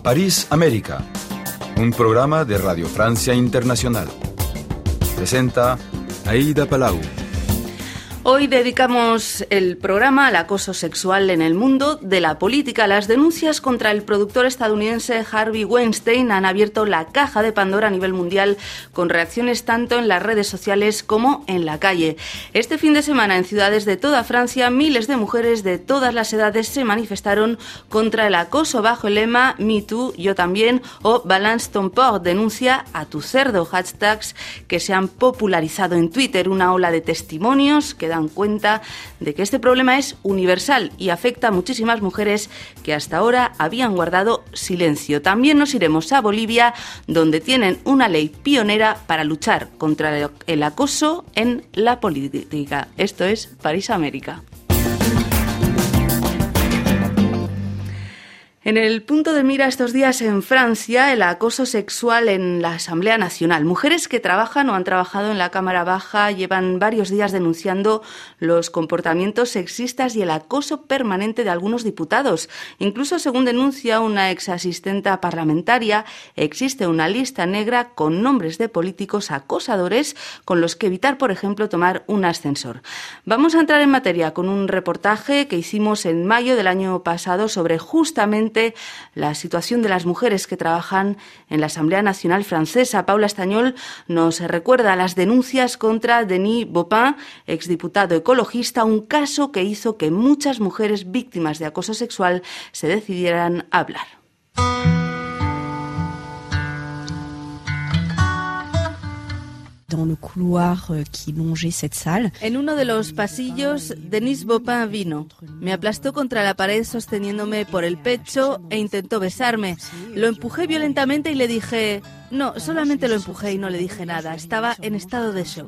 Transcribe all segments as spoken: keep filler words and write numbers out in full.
París América, un programa de Radio Francia Internacional. Presenta Aida Palau. Hoy dedicamos el programa al acoso sexual en el mundo de la política. Las denuncias contra el productor estadounidense Harvey Weinstein han abierto la caja de Pandora a nivel mundial, con reacciones tanto en las redes sociales como en la calle. Este fin de semana, en ciudades de toda Francia, miles de mujeres de todas las edades se manifestaron contra el acoso bajo el lema Me Too, Yo También, o Balance ton porc, denuncia a tu cerdo, hashtags que se han popularizado en Twitter. Una ola de testimonios que dan cuenta de que este problema es universal y afecta a muchísimas mujeres que hasta ahora habían guardado silencio. También nos iremos a Bolivia, donde tienen una ley pionera para luchar contra el acoso en la política. Esto es París América. En el punto de mira estos días en Francia, el acoso sexual en la Asamblea Nacional. Mujeres que trabajan o han trabajado en la Cámara Baja llevan varios días denunciando los comportamientos sexistas y el acoso permanente de algunos diputados. Incluso, según denuncia una exasistenta parlamentaria, existe una lista negra con nombres de políticos acosadores con los que evitar, por ejemplo, tomar un ascensor. Vamos a entrar en materia con un reportaje que hicimos en mayo del año pasado sobre justamente la situación de las mujeres que trabajan en la Asamblea Nacional Francesa. Paula Estañol nos recuerda las denuncias contra Denis Baupin, exdiputado ecologista, un caso que hizo que muchas mujeres víctimas de acoso sexual se decidieran a hablar. En uno de los pasillos, Denis Baupin vino. Me aplastó contra la pared sosteniéndome por el pecho e intentó besarme. Lo empujé violentamente y le dije... No, solamente lo empujé y no le dije nada. Estaba en estado de shock.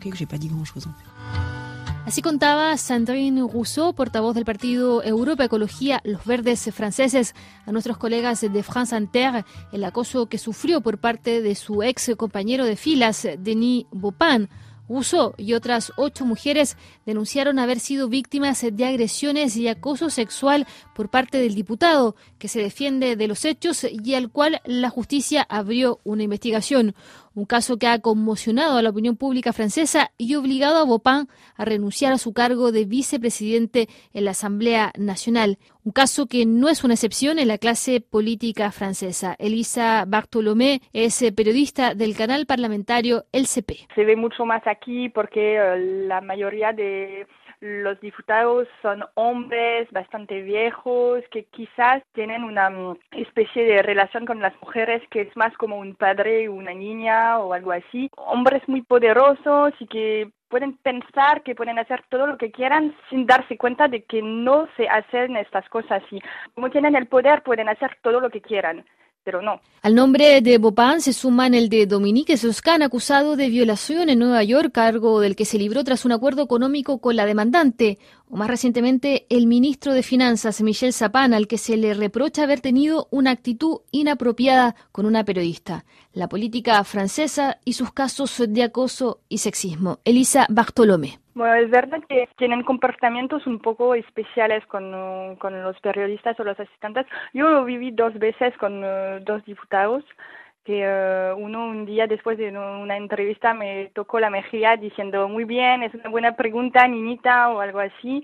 Así contaba Sandrine Rousseau, portavoz del partido Europa Ecología Los Verdes franceses, a nuestros colegas de France Inter el acoso que sufrió por parte de su ex compañero de filas, Denis Baupin. Rousseau y otras ocho mujeres denunciaron haber sido víctimas de agresiones y acoso sexual por parte del diputado, que se defiende de los hechos y al cual la justicia abrió una investigación. Un caso que ha conmocionado a la opinión pública francesa y obligado a Baupin a renunciar a su cargo de vicepresidente en la Asamblea Nacional. Un caso que no es una excepción en la clase política francesa. Elisa Bartolomé es periodista del canal parlamentario El C P. Se ve mucho más aquí porque uh, la mayoría de los diputados son hombres bastante viejos que quizás tienen una um, especie de relación con las mujeres que es más como un padre o una niña o algo así. Hombres muy poderosos y que pueden pensar que pueden hacer todo lo que quieran sin darse cuenta de que no se hacen estas cosas y como tienen el poder pueden hacer todo lo que quieran. Pero no. Al nombre de Baupin se suman el de Dominique Strauss-Kahn, acusado de violación en Nueva York, cargo del que se libró tras un acuerdo económico con la demandante. O más recientemente, el ministro de Finanzas, Michel Sapin, al que se le reprocha haber tenido una actitud inapropiada con una periodista. La política francesa y sus casos de acoso y sexismo. Elisa Bartolomé. Bueno, es verdad que tienen comportamientos un poco especiales con, uh, con los periodistas o los asistentes. Yo lo viví dos veces con uh, dos diputados, que uh, uno un día después de una entrevista me tocó la mejilla diciendo muy bien, es una buena pregunta, niñita, o algo así.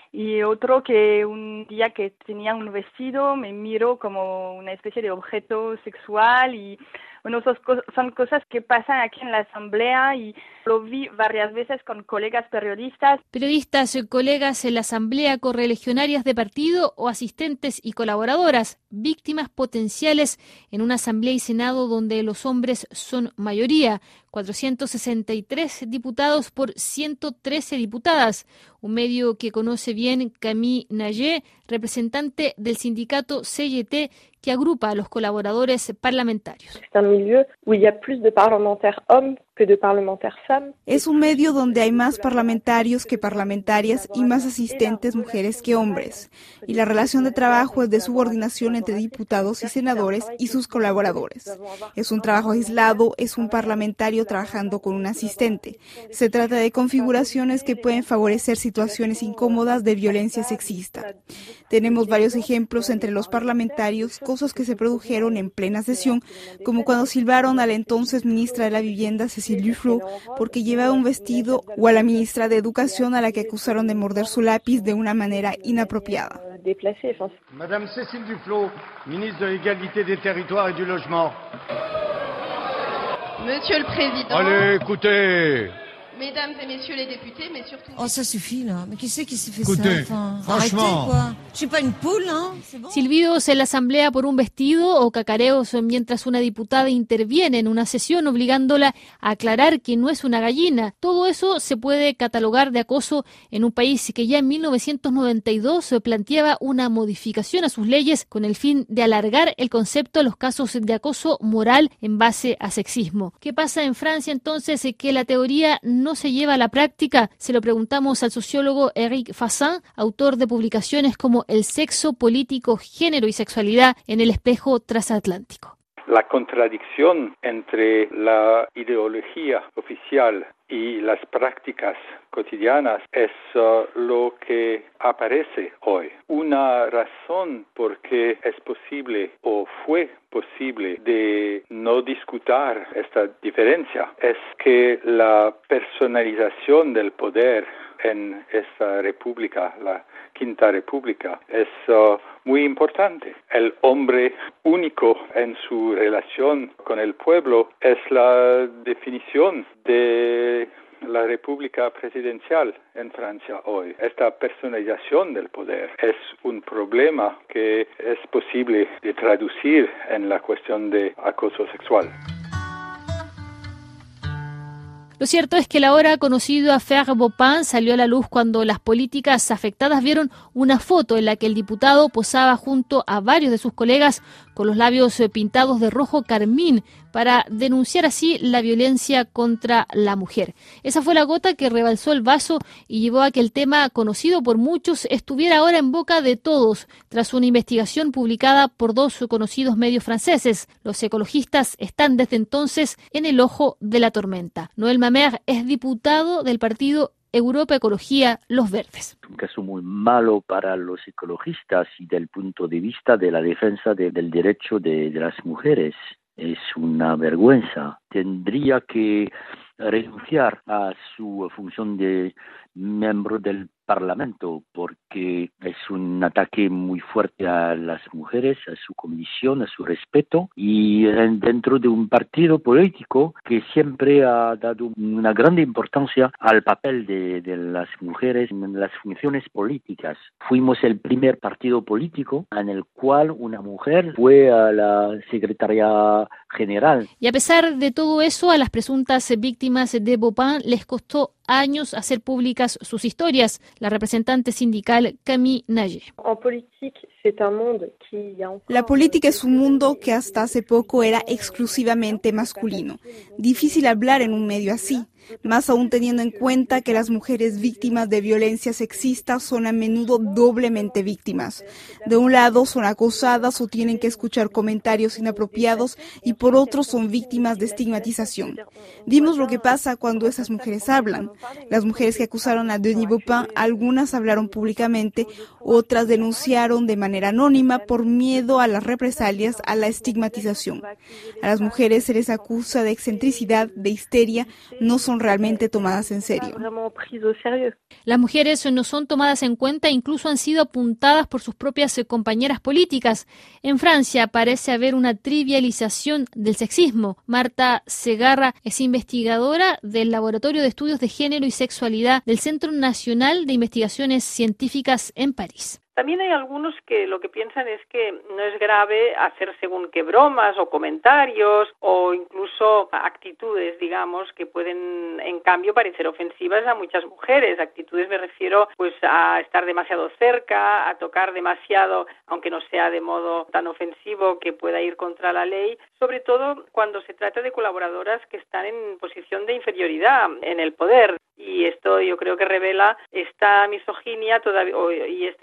Y otro que un día que tenía un vestido me miró como una especie de objeto sexual y bueno, son, son cosas que pasan aquí en la Asamblea y lo vi varias veces con colegas periodistas. Periodistas, colegas en la Asamblea, correligionarias de partido o asistentes y colaboradoras, víctimas potenciales en una Asamblea y Senado donde los hombres son mayoría. cuatrocientos sesenta y tres diputados por ciento trece diputadas. Un medio que conoce bien Camille Nager, representante del sindicato C G T, que agrupa a los colaboradores parlamentarios. Es un medio donde hay más parlamentarios que parlamentarias y más asistentes mujeres que hombres. Y la relación de trabajo es de subordinación entre diputados y senadores y sus colaboradores. Es un trabajo aislado, es un parlamentario trabajando con un asistente. Se trata de configuraciones que pueden favorecer situaciones incómodas de violencia sexista. Tenemos varios ejemplos entre los parlamentarios, cosas que se produjeron en plena sesión, como cuando silbaron a la entonces ministra de la Vivienda, Cécile Duflot, porque llevaba un vestido, o a la ministra de Educación, a la que acusaron de morder su lápiz de una manera inapropiada. Madame Cécile Duflot, ministre de l'Égalité des Territoires et du Logement. Monsieur le Président. Allez, écoutez. Mesdames et messieurs les députés, mais surtout... Oh, ça suffit, là. Mais qui c'est qui s'est fait Écoutez, ça enfin, franchement... Arrêtez, quoi. Je suis pas une poule, hein. C'est bon. Silbidos en la asamblea por un vestido o cacareos mientras una diputada interviene en una sesión obligándola a aclarar que no es una gallina. Todo eso se puede catalogar de acoso en un país que ya en mil novecientos noventa y dos planteaba una modificación a sus leyes con el fin de alargar el concepto a los casos de acoso moral en base a sexismo. ¿Qué pasa en Francia entonces? Que la teoría no se lleva a la práctica. Se lo preguntamos al sociólogo Eric Fassin, autor de publicaciones como El sexo, político, género y sexualidad en el espejo transatlántico. La contradicción entre la ideología oficial y las prácticas cotidianas es uh, lo que aparece hoy. Una razón por qué es posible o fue posible de no discutir esta diferencia es que la personalización del poder en esta república, la Quinta República, es uh, muy importante. El hombre único en su relación con el pueblo es la definición de la República Presidencial en Francia hoy. Esta personalización del poder es un problema que es posible de traducir en la cuestión de acoso sexual. Lo cierto es que el ahora conocido affaire Bopin salió a la luz cuando las políticas afectadas vieron una foto en la que el diputado posaba junto a varios de sus colegas con los labios pintados de rojo carmín para denunciar así la violencia contra la mujer. Esa fue la gota que rebalsó el vaso y llevó a que el tema, conocido por muchos, estuviera ahora en boca de todos, tras una investigación publicada por dos conocidos medios franceses. Los ecologistas están desde entonces en el ojo de la tormenta. Noël Mamère es diputado del partido Europa Ecología Los Verdes. Un caso muy malo para los ecologistas y del punto de vista de la defensa de, del derecho de, de las mujeres. Es una vergüenza. Tendría que renunciar a su función de miembro del Parlamento porque es un ataque muy fuerte a las mujeres, a su condición, a su respeto y dentro de un partido político que siempre ha dado una gran importancia al papel de, de las mujeres en las funciones políticas. Fuimos el primer partido político en el cual una mujer fue a la Secretaría General. Y a pesar de todo eso, a las presuntas víctimas de Bopin les costó años hacer públicas sus historias. La representante sindical Camille Nager. La política es un mundo que hasta hace poco era exclusivamente masculino. Difícil hablar en un medio así, más aún teniendo en cuenta que las mujeres víctimas de violencia sexista son a menudo doblemente víctimas. De un lado son acosadas o tienen que escuchar comentarios inapropiados y por otro son víctimas de estigmatización. Vimos lo que pasa cuando esas mujeres hablan. Las mujeres que acusaron a Denis Bopin, algunas hablaron públicamente, otras denunciaron de manera anónima por miedo a las represalias, a la estigmatización. A las mujeres se les acusa de excentricidad, de histeria, no son realmente tomadas en serio. Las mujeres no son tomadas en cuenta, incluso han sido apuntadas por sus propias compañeras políticas. En Francia parece haber una trivialización del sexismo. Marta Segarra es investigadora del Laboratorio de Estudios de Género y Sexualidad del Centro Nacional de Investigaciones Científicas en París. También hay algunos que lo que piensan es que no es grave hacer según qué bromas o comentarios o incluso actitudes, digamos, que pueden en cambio parecer ofensivas a muchas mujeres. Actitudes me refiero pues a estar demasiado cerca, a tocar demasiado, aunque no sea de modo tan ofensivo que pueda ir contra la ley, sobre todo cuando se trata de colaboradoras que están en posición de inferioridad en el poder. Y esto yo creo que revela esta misoginia todavía, y este sexismo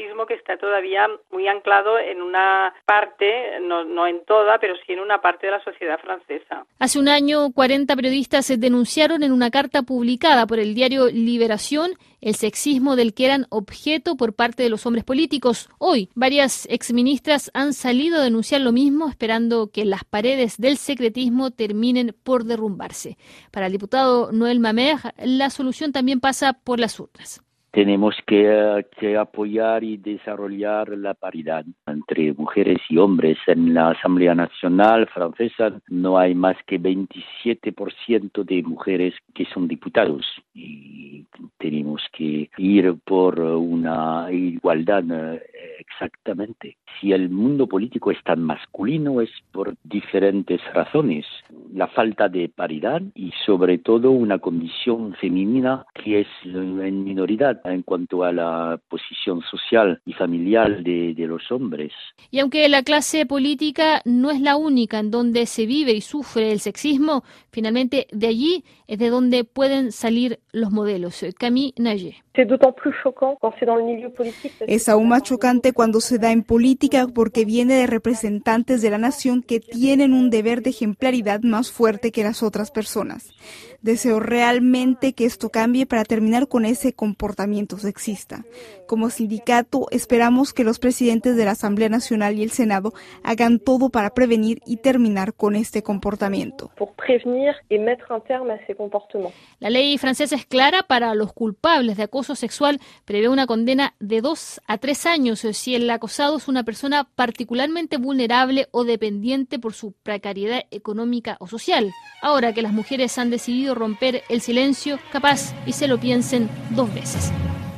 machismo que está todavía muy anclado en una parte, no, no en toda, pero sí en una parte de la sociedad francesa. Hace un año, cuarenta periodistas se denunciaron en una carta publicada por el diario Liberación el sexismo del que eran objeto por parte de los hombres políticos. Hoy, varias exministras han salido a denunciar lo mismo, esperando que las paredes del secretismo terminen por derrumbarse. Para el diputado Noël Mamère, la solución también pasa por las urnas. Tenemos que, que apoyar y desarrollar la paridad entre mujeres y hombres. En la Asamblea Nacional francesa no hay más que veintisiete por ciento de mujeres que son diputados y tenemos que ir por una igualdad exactamente. Si el mundo político es tan masculino es por diferentes razones. La falta de paridad y sobre todo una condición femenina que es en minoridad en cuanto a la posición social y familiar de, de los hombres. Y aunque la clase política no es la única en donde se vive y sufre el sexismo, finalmente de allí es de donde pueden salir los modelos. Camille Nager. Es aún más chocante cuando se da en política porque viene de representantes de la nación que tienen un deber de ejemplaridad más fuerte que las otras personas. Deseo realmente que esto cambie para terminar con ese comportamiento sexista. Como sindicato, esperamos que los presidentes de la Asamblea Nacional y el Senado hagan todo para prevenir y terminar con este comportamiento. La ley francesa es clara para los culpables de acoso sexual, prevé una condena de dos a tres años si el acosado es una persona particularmente vulnerable o dependiente por su precariedad económica o social. Ahora que las mujeres han decidido romper el silencio, capaz y se lo piensen dos veces.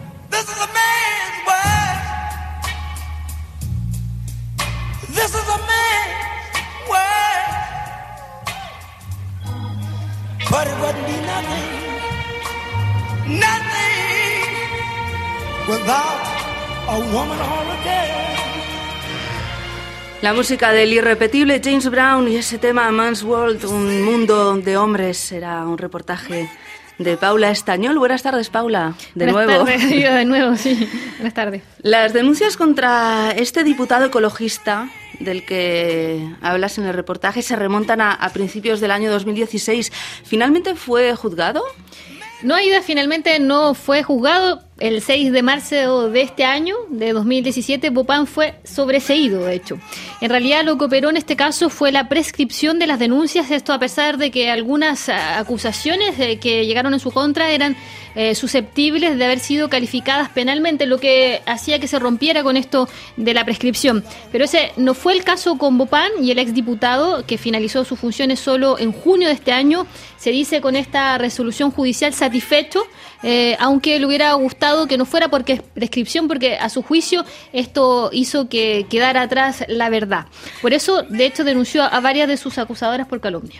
La música del irrepetible James Brown y ese tema Man's World, un mundo de hombres, será un reportaje de Paula Estañol. Buenas tardes, Paula. De Buenas nuevo. Tardes, yo de nuevo, sí. Buenas tardes. Las denuncias contra este diputado ecologista del que hablas en el reportaje se remontan a, a principios del año dos mil dieciséis. ¿Finalmente fue juzgado? No, Aida, finalmente no fue juzgado. El seis de marzo de este año, de dos mil diecisiete, Bopin fue sobreseído, de hecho. En realidad, lo que operó en este caso fue la prescripción de las denuncias, esto a pesar de que algunas acusaciones que llegaron en su contra eran eh, susceptibles de haber sido calificadas penalmente, lo que hacía que se rompiera con esto de la prescripción. Pero ese no fue el caso con Bopin y el exdiputado, que finalizó sus funciones solo en junio de este año, se dice con esta resolución judicial satisfecho, eh, aunque le hubiera gustado que no fuera porque prescripción, porque a su juicio esto hizo que quedara atrás la verdad. Por eso, de hecho, denunció a varias de sus acusadoras por calumnia.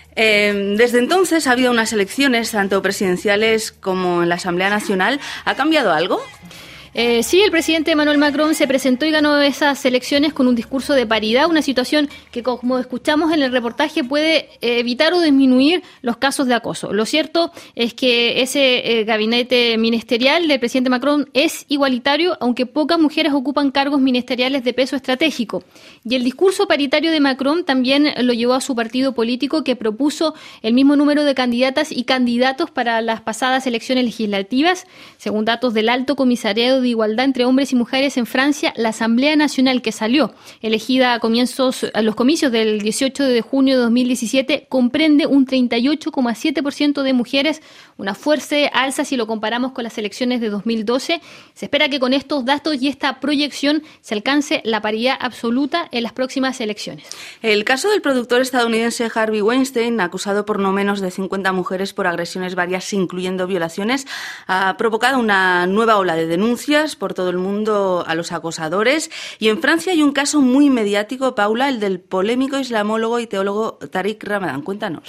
Eh, desde entonces ha habido unas elecciones, tanto presidenciales como en la Asamblea Nacional. ¿Ha cambiado algo? Eh, sí, el presidente Emmanuel Macron se presentó y ganó esas elecciones con un discurso de paridad, una situación que, como escuchamos en el reportaje, puede eh, evitar o disminuir los casos de acoso. Lo cierto es que ese eh, gabinete ministerial del presidente Macron es igualitario, aunque pocas mujeres ocupan cargos ministeriales de peso estratégico. Y el discurso paritario de Macron también lo llevó a su partido político, que propuso el mismo número de candidatas y candidatos para las pasadas elecciones legislativas. Según datos del Alto Comisariado de Igualdad entre Hombres y Mujeres en Francia, la Asamblea Nacional, que salió elegida a comienzos a los comicios del dieciocho de junio de dos mil diecisiete, comprende un treinta y ocho coma siete por ciento de mujeres, una fuerte alza si lo comparamos con las elecciones de dos mil doce. Se espera que con estos datos y esta proyección se alcance la paridad absoluta en las próximas elecciones. El caso del productor estadounidense Harvey Weinstein, acusado por no menos de cincuenta mujeres por agresiones varias, incluyendo violaciones, ha provocado una nueva ola de denuncias por todo el mundo a los acosadores. Y en Francia hay un caso muy mediático, Paula, el del polémico islamólogo y teólogo Tariq Ramadan. Cuéntanos.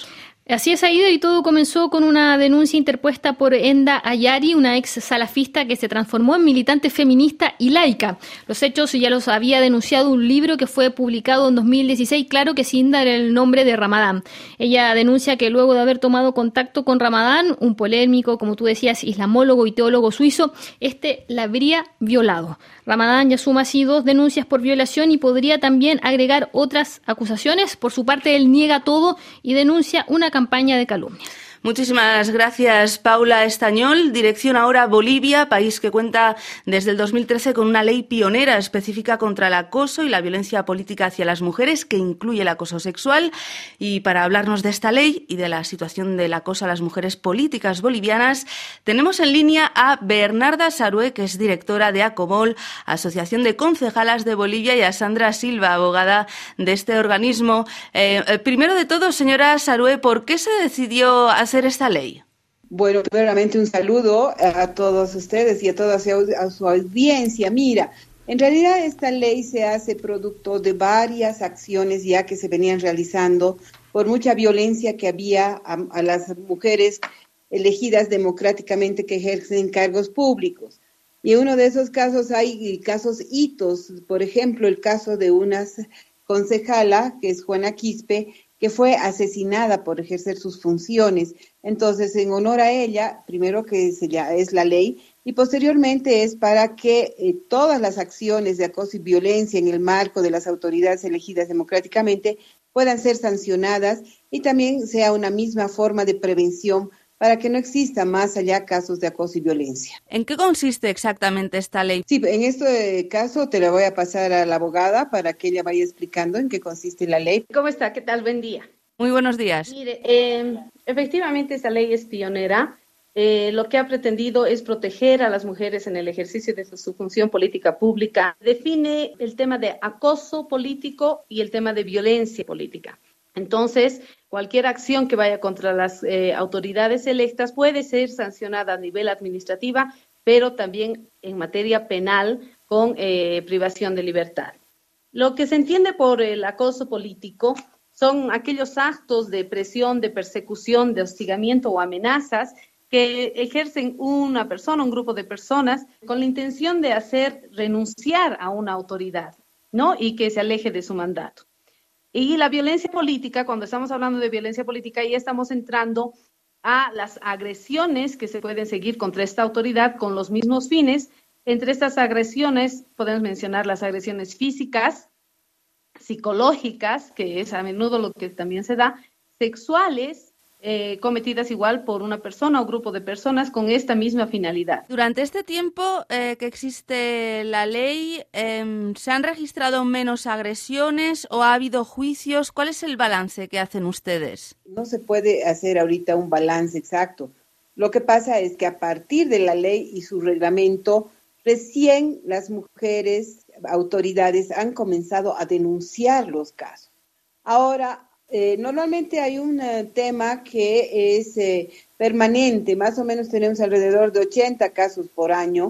Así es, Aida, y todo comenzó con una denuncia interpuesta por Enda Ayari, una ex salafista que se transformó en militante feminista y laica. Los hechos ya los había denunciado un libro que fue publicado en dos mil dieciséis, claro que sin dar el nombre de Ramadán. Ella denuncia que luego de haber tomado contacto con Ramadán, un polémico, como tú decías, islamólogo y teólogo suizo, este la habría violado. Ramadán ya suma así dos denuncias por violación y podría también agregar otras acusaciones. Por su parte, él niega todo y denuncia una campaña de calumnias. Muchísimas gracias, Paula Estañol. Dirección ahora Bolivia, país que cuenta desde el dos mil trece con una ley pionera específica contra el acoso y la violencia política hacia las mujeres, que incluye el acoso sexual. Y para hablarnos de esta ley y de la situación del acoso a las mujeres políticas bolivianas, tenemos en línea a Bernarda Sarue, que es directora de ACOBOL, Asociación de Concejalas de Bolivia, y a Sandra Silva, abogada de este organismo. Eh, eh, primero de todo, señora Sarue, ¿por qué se decidió hacer esta ley? Bueno, primeramente un saludo a todos ustedes y a toda su audiencia. Mira, en realidad esta ley se hace producto de varias acciones ya que se venían realizando por mucha violencia que había a, a las mujeres elegidas democráticamente que ejercen cargos públicos. Y en uno de esos casos hay casos hitos, por ejemplo, el caso de una concejala, que es Juana Quispe, que fue asesinada por ejercer sus funciones. Entonces, en honor a ella, primero que se ya es la ley, y posteriormente es para que eh, todas las acciones de acoso y violencia en el marco de las autoridades elegidas democráticamente puedan ser sancionadas y también sea una misma forma de prevención para que no exista más allá casos de acoso y violencia. ¿En qué consiste exactamente esta ley? Sí, en este caso te la voy a pasar a la abogada para que ella vaya explicando en qué consiste la ley. ¿Cómo está? ¿Qué tal? Buen día. Muy buenos días. Mire, eh, efectivamente esta ley es pionera. Eh, lo que ha pretendido es proteger a las mujeres en el ejercicio de su, su función política pública. Define el tema de acoso político y el tema de violencia política. Entonces, cualquier acción que vaya contra las eh, autoridades electas puede ser sancionada a nivel administrativa, pero también en materia penal con eh, privación de libertad. Lo que se entiende por el acoso político son aquellos actos de presión, de persecución, de hostigamiento o amenazas que ejercen una persona, un grupo de personas, con la intención de hacer renunciar a una autoridad, ¿no? Y que se aleje de su mandato. Y la violencia política, cuando estamos hablando de violencia política, ya estamos entrando a las agresiones que se pueden seguir contra esta autoridad con los mismos fines. Entre estas agresiones podemos mencionar las agresiones físicas, psicológicas, que es a menudo lo que también se da, sexuales, Eh, cometidas igual por una persona o grupo de personas con esta misma finalidad. Durante este tiempo eh, que existe la ley, eh, ¿se han registrado menos agresiones o ha habido juicios? ¿Cuál es el balance que hacen ustedes? No se puede hacer ahorita un balance exacto. Lo que pasa es que a partir de la ley y su reglamento, recién las mujeres, autoridades, han comenzado a denunciar los casos. Ahora, Eh, normalmente hay un uh, tema que es eh, permanente, más o menos tenemos alrededor de ochenta casos por año,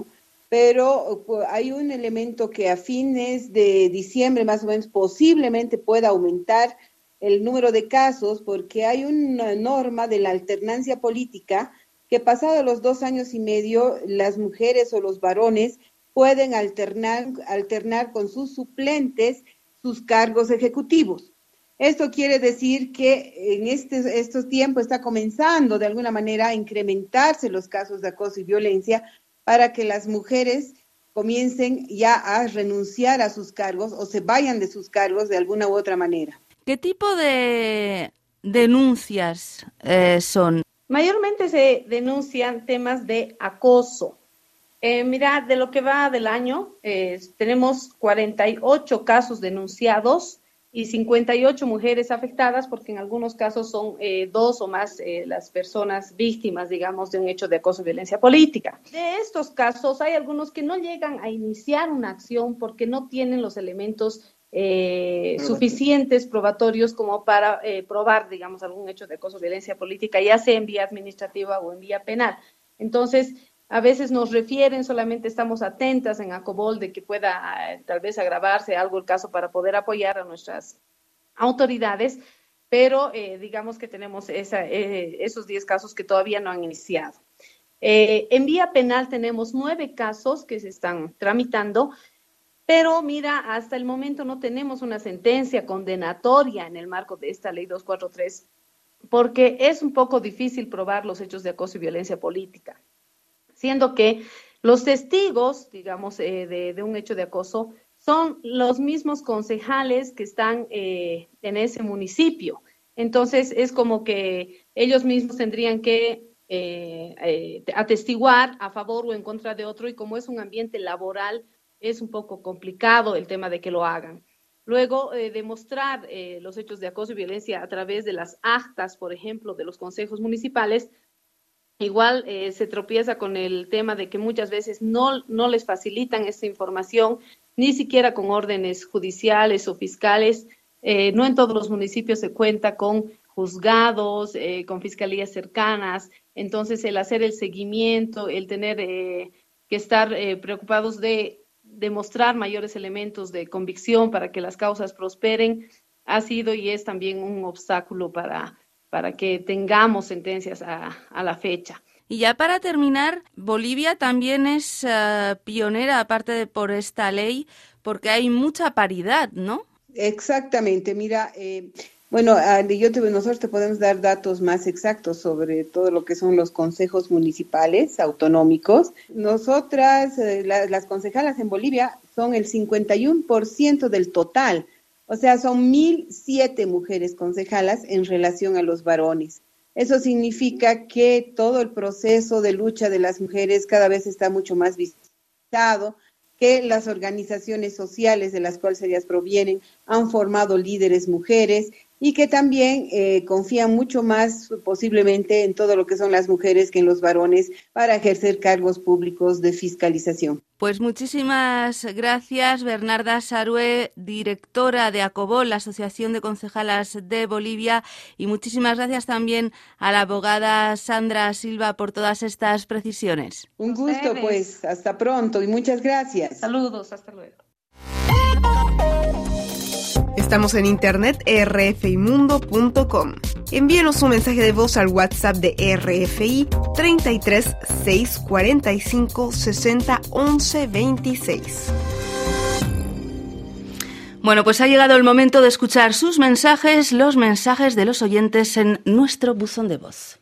pero uh, hay un elemento que a fines de diciembre más o menos posiblemente pueda aumentar el número de casos porque hay una norma de la alternancia política que pasado los dos años y medio las mujeres o los varones pueden alternar, alternar con sus suplentes sus cargos ejecutivos. Esto quiere decir que en este, estos tiempos está comenzando de alguna manera a incrementarse los casos de acoso y violencia para que las mujeres comiencen ya a renunciar a sus cargos o se vayan de sus cargos de alguna u otra manera. ¿Qué tipo de denuncias eh, son? Mayormente se denuncian temas de acoso. Eh, mira, de lo que va del año, eh, tenemos cuarenta y ocho casos denunciados y cincuenta y ocho mujeres afectadas, porque en algunos casos son eh, dos o más eh, las personas víctimas, digamos, de un hecho de acoso y violencia política. De estos casos hay algunos que no llegan a iniciar una acción porque no tienen los elementos eh, suficientes, probatorios, como para eh, probar, digamos, algún hecho de acoso y violencia política, ya sea en vía administrativa o en vía penal. Entonces, a veces nos refieren, solamente estamos atentas en ACOBOL de que pueda eh, tal vez agravarse algo el caso para poder apoyar a nuestras autoridades, pero eh, digamos que tenemos esa, eh, esos diez casos que todavía no han iniciado. Eh, en vía penal tenemos nueve casos que se están tramitando, pero mira, hasta el momento no tenemos una sentencia condenatoria en el marco de esta ley doscientos cuarenta y tres, porque es un poco difícil probar los hechos de acoso y violencia política, siendo que los testigos, digamos, eh, de, de un hecho de acoso son los mismos concejales que están eh, en ese municipio. Entonces, es como que ellos mismos tendrían que eh, eh, atestiguar a favor o en contra de otro, y como es un ambiente laboral, es un poco complicado el tema de que lo hagan. Luego, eh, demostrar eh, los hechos de acoso y violencia a través de las actas, por ejemplo, de los consejos municipales, igual eh, se tropieza con el tema de que muchas veces no, no les facilitan esta información, ni siquiera con órdenes judiciales o fiscales. Eh, no en todos los municipios se cuenta con juzgados, eh, con fiscalías cercanas. Entonces, el hacer el seguimiento, el tener eh, que estar eh, preocupados de demostrar mayores elementos de convicción para que las causas prosperen, ha sido y es también un obstáculo para, para que tengamos sentencias a, a la fecha. Y ya para terminar, Bolivia también es uh, pionera, aparte de por esta ley, porque hay mucha paridad, ¿no? Exactamente, mira, eh, bueno, yo te, nosotros te podemos dar datos más exactos sobre todo lo que son los consejos municipales autonómicos. Nosotras, eh, la, las concejalas en Bolivia, son el cincuenta y uno por ciento del total, o sea, son mil siete mujeres concejalas en relación a los varones. Eso significa que todo el proceso de lucha de las mujeres cada vez está mucho más visibilizado, que las organizaciones sociales de las cuales ellas provienen han formado líderes mujeres y que también eh, confían mucho más posiblemente en todo lo que son las mujeres que en los varones para ejercer cargos públicos de fiscalización. Pues muchísimas gracias, Bernarda Sarue, directora de ACOBOL, la Asociación de Concejalas de Bolivia, y muchísimas gracias también a la abogada Sandra Silva por todas estas precisiones. Un gusto, pues, hasta pronto y muchas gracias. Saludos, hasta luego. Estamos en internet r f i mundo punto com. Envíenos un mensaje de voz al WhatsApp de R F I treinta y tres, seiscientos cuarenta y cinco, sesenta, once, veintiséis. Bueno, pues ha llegado el momento de escuchar sus mensajes, los mensajes de los oyentes en nuestro buzón de voz.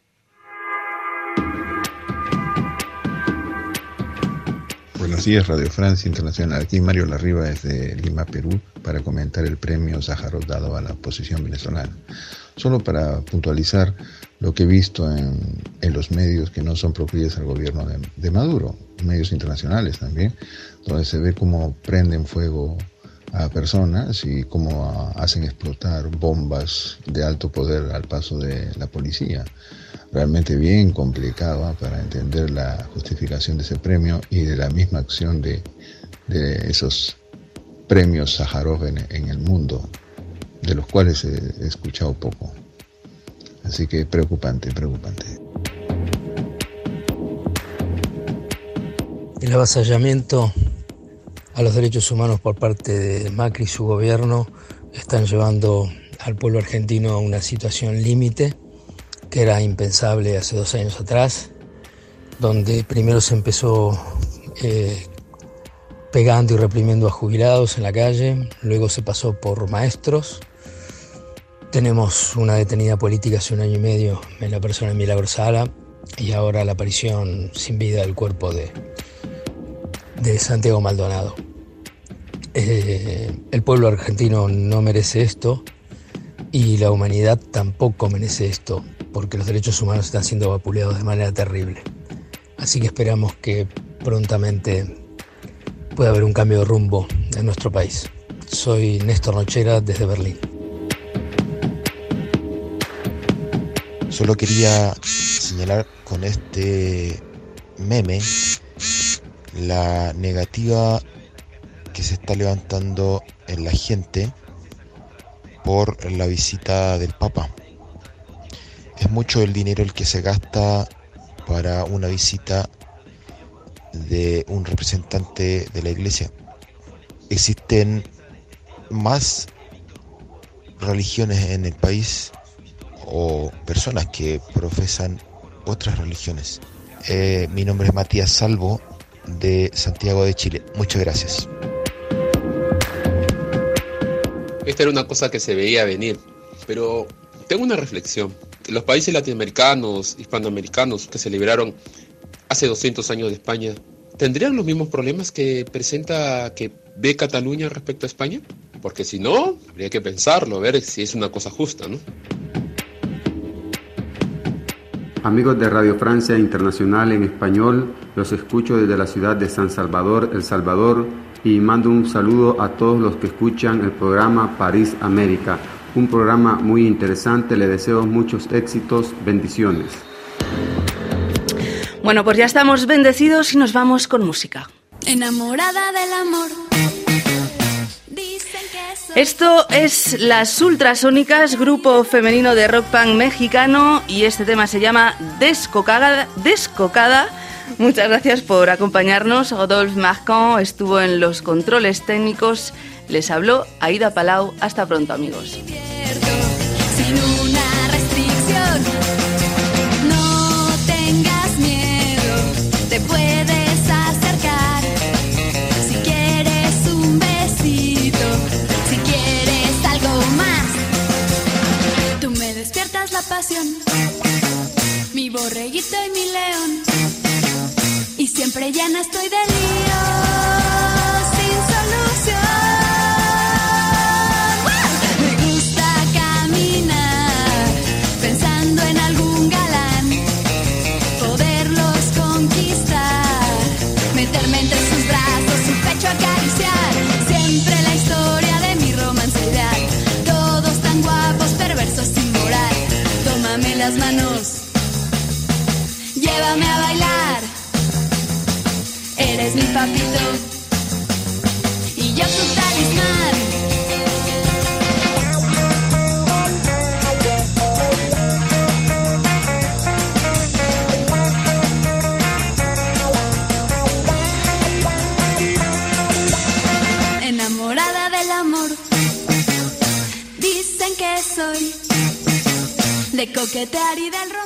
Buenos días, Radio Francia Internacional. Aquí Mario Larriba desde Lima, Perú, para comentar el premio Sájarov dado a la oposición venezolana. Solo para puntualizar lo que he visto en, en los medios que no son propios al gobierno de, de Maduro, medios internacionales también, donde se ve cómo prenden fuego a personas y cómo hacen explotar bombas de alto poder al paso de la policía. Realmente bien complicado para entender la justificación de ese premio y de la misma acción de, de esos premios Sájarov en, en el mundo, de los cuales he, he escuchado poco. Así que preocupante, preocupante. El avasallamiento a los derechos humanos por parte de Macri y su gobierno están llevando al pueblo argentino a una situación límite que era impensable hace dos años atrás, donde primero se empezó eh, pegando y reprimiendo a jubilados en la calle, luego se pasó por maestros. Tenemos una detenida política hace un año y medio en la persona de Milagro Sala y ahora la aparición sin vida del cuerpo de, de Santiago Maldonado. Eh, el pueblo argentino no merece esto y la humanidad tampoco merece esto, porque los derechos humanos están siendo vapuleados de manera terrible. Así que esperamos que prontamente pueda haber un cambio de rumbo en nuestro país. Soy Néstor Nochera desde Berlín. Solo quería señalar con este meme la negativa que se está levantando en la gente por la visita del Papa. Es mucho el dinero el que se gasta para una visita de un representante de la Iglesia. Existen más religiones en el país o personas que profesan otras religiones. Eh, mi nombre es Matías Salvo, de Santiago de Chile. Muchas gracias. Esta era una cosa que se veía venir, pero tengo una reflexión. Los países latinoamericanos, hispanoamericanos que se liberaron hace doscientos años de España, ¿tendrían los mismos problemas que presenta, que ve Cataluña respecto a España? Porque si no, habría que pensarlo, ver si es una cosa justa, ¿no? Amigos de Radio Francia Internacional en español, los escucho desde la ciudad de San Salvador, El Salvador, y mando un saludo a todos los que escuchan el programa París América. Un programa muy interesante, le deseo muchos éxitos, bendiciones. Bueno, pues ya estamos bendecidos y nos vamos con música. Enamorada del amor. Esto es Las Ultrasónicas, grupo femenino de rock punk mexicano, y este tema se llama Descocada. Descocada. Muchas gracias por acompañarnos. Rodolphe Marcon estuvo en los controles técnicos. Les habló Aida Palau. Hasta pronto, amigos. Sin una restricción, no tengas miedo, te puedes acercar. Si quieres un besito, si quieres algo más, tú me despiertas la pasión, mi borreguito y mi león, y siempre llena estoy de líos sin solución. Meterme entre sus brazos, su pecho acariciar. Siempre la historia de mi romance ideal. Todos tan guapos, perversos, sin moral. Tómame las manos, llévame a bailar. Eres mi papito y yo tu talismán. Enamorada del amor, dicen que soy de coquetear y del romance.